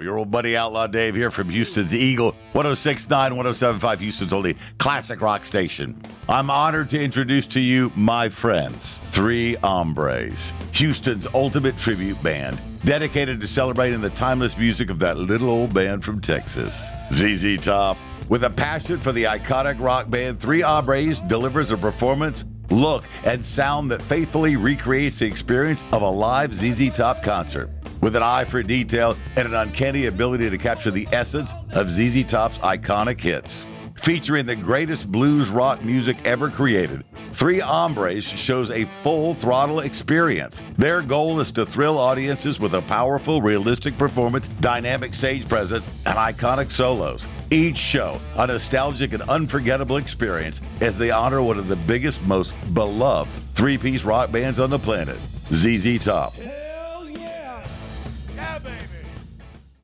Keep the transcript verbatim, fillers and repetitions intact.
Your old buddy Outlaw Dave here from Houston's Eagle, one oh six point nine, one oh seven point five, Houston's only classic rock station. I'm honored to introduce to you my friends, Three Hombres, Houston's ultimate tribute band, dedicated to celebrating the timeless music of that little old band from Texas, Z Z Top. With a passion for the iconic rock band, Three Hombres delivers a performance, look, and sound that faithfully recreates the experience of a live Z Z Top concert. With an eye for detail and an uncanny ability to capture the essence of Z Z Top's iconic hits. Featuring the greatest blues rock music ever created, Three Hombres shows a full-throttle experience. Their goal is to thrill audiences with a powerful, realistic performance, dynamic stage presence, and iconic solos. Each show, a nostalgic and unforgettable experience as they honor one of the biggest, most beloved three-piece rock bands on the planet, Z Z Top.